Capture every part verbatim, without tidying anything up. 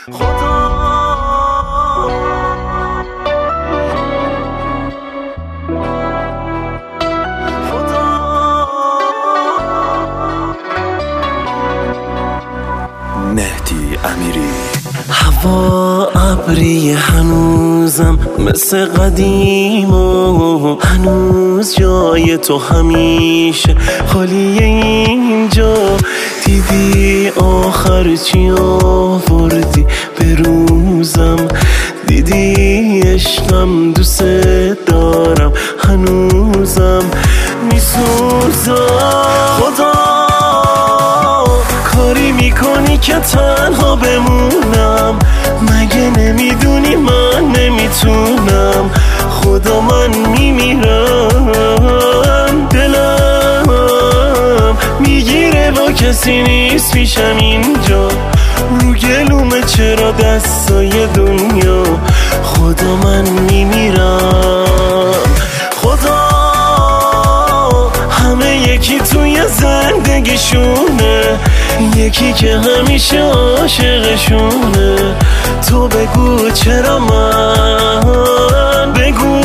خدا مهدی امیری. هوا ابری هنوزم مثل قدیم و هنوز جای تو همیشه خالیه اینجا. دیدی آخر چی آوردی به روزم، دیدی عشقم دوست دارم هنوزم میسوزم. خدا کاری میکنی که تنها بمونم، مگه نمیدونی من نمیتونم. خدا من میمیرم، دلم میگیره با کسی نیست پیشم اینجا. رو گلومه چرا دستای دنیا، خدا من میمیرم. خدا همه یکی توی زندگیشونه، یکی که همیشه عاشقشونه. تو بگو چرا من، بگو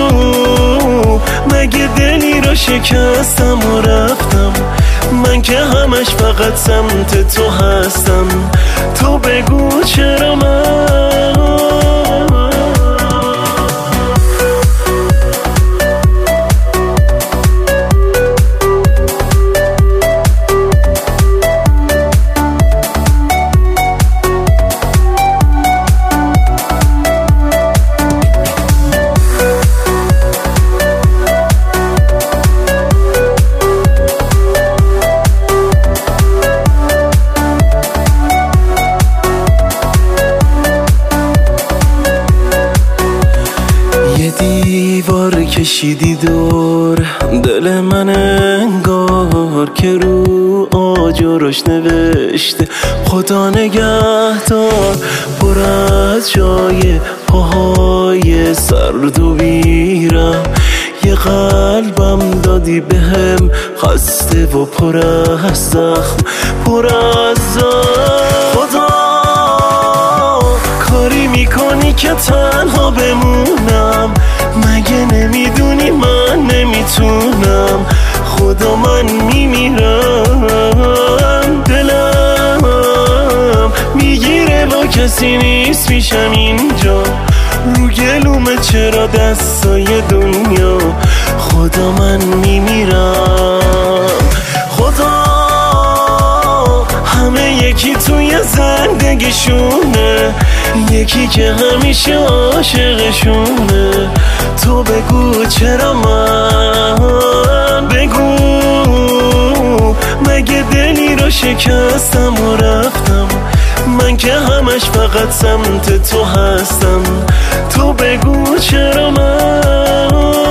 مگه دلی رو شکستم و رفتم، من که همش فقط سمت تو هستم. تو بگو چرا من. دیوار کشیدی دور دل من، انگار که رو آجرش نوشته خدا نگهدار. پر از جای پاهای سرد و بیرم، یه قلبم دادی بهم خسته و پر از زخم، پر از زخم. خدا کاری میکنی که تنها بمونم، مگه نمیدونی من نمیتونم. خدا من میمیرم، دلم میگیره با کسی نیست پیشم اینجا. رو گلومه چرا دستای دنیا، خدا من میمیرم. خدا همه یکی توی زندگیشونه، یکی که همیشه عاشقشونه. تو بگو چرا من، بگو مگه دلی رو شکستم و رفتم، من که همش فقط سمت تو هستم. تو بگو چرا من.